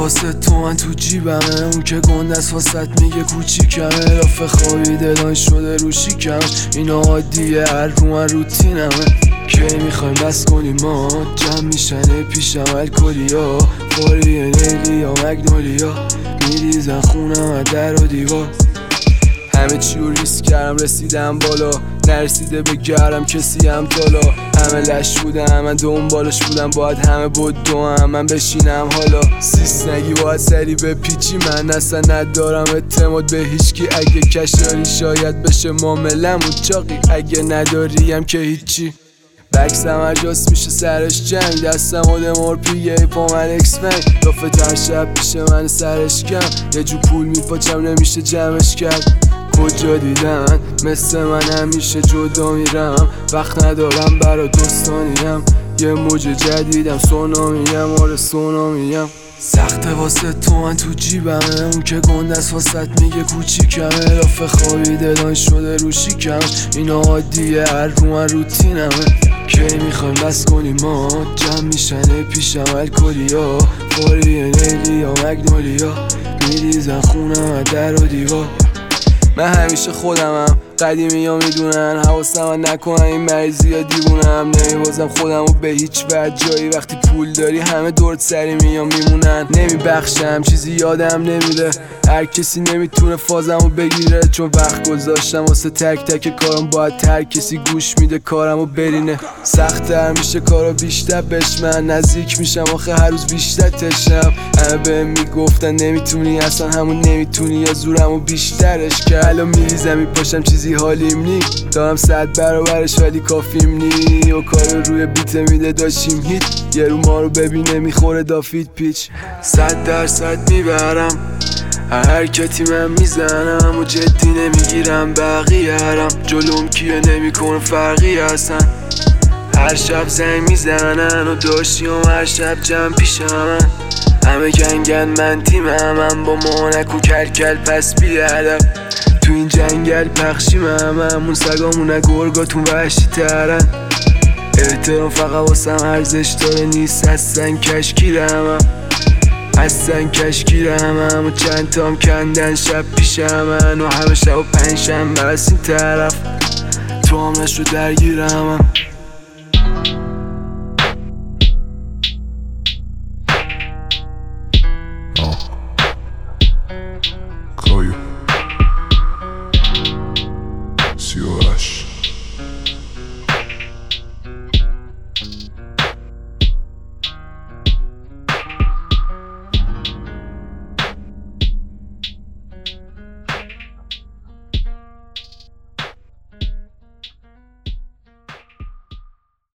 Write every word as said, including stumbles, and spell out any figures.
واسه تو من تو جیبمه، اون که گنده است واسط میگه کوچیکمه، رافه خوابیده دان شده رو شیکمش، اینا عادیه هر رو من روتینمه. کی میخوایم بس کنیم ما جمع میشنه پیشم الکلیا، فوری لیلی یا مگنولیا میریزن خونم از در و دیوار. همه چی رو ریسک کردم رسیدم بالا، نرسیده بگردم کسی هم تالا. همه لش بودم من دنبالش بودم، باید همه بود دو هم من بشینم حالا. سیس نگی باید سری به پیچی، من اصلا ندارم اعتماد به هیچکی. اگه کش داری شاید بشه معاملمون چاقی، اگه نداریم که هیچی. بکسم هر جاست میشه سرش جنگ، دستم آدم ارپیه پا من اکس فنگ، رافه در شب پیشه من سرش کم، یه جو پول میپاچم نمیشه جمعش کرد. کجا دیدن مثل من همیشه جدا میرم، وقت ندارم برا دوستانیم، یه موج جدیدم سونامیم، آره سونامیم. سخته واسه تو من تو جیبمه، اون که گنده است واسط میگه کوچیکمه، رافه خوابیده دان شده رو شیکمش، اینا عادیه هر رو من روتینمه. کی میخوایم بس کنیم ما جمع میشنه پیشم الکلیا، فوری لیلی یا مگنولیا میریزن خونم از در و دیوار. من همیشه خودمم، قدیمی ها میدونن، حواسم نکنن این مریضی یا دیوونم. نمیبازم خودمو به هیچ بد جایی، وقتی پول داری همه دورت سری میان میمونن. نمیبخشم چیزی یادم نمیره، هر کسی نمیتونه فازمو بگیره، چون وقت گذاشتم واسه تک تک کارم، باید هر کسی گوش میده کارمو برینه. سخت‌تر میشه کارا بیشتر بهش من نزدیک میشم، آخه هر روز بیشتر تشنم. همه بهم میگفتن نمیتونی اصلا همون نمیتونی، یا زورمو بیشترش کرد. الان میریزم میپاشم چیزی حالیم نی، دارم صد برابرش ولی کافیم نی، و کارو روی بیت میده داشتیم هیت، یه رو ما رو ببینه میخوره دافید پیچ. صد درصد میبرم هر حرکتی من میزنم، و جدی نمیگیرم بقیه هرم، جلوم کیه نمیکنه فرقی هستن. هر شب زنگ میزنن و داشتیم هر شب جمع پیشم، همه گنگن من تیم همم، با مانک و کلکل پس بیادم. تو این جنگل پخشیم هممون، سگامون گرگاتون وحشی ترن. احترام فقط واسم ارزش داره نیست، هستن کشکیرم هستن کشکیرم و چند تام کندن شب پیش همن، و همه شب و پنج شنبه از این طرف تو همش رو درگیرم.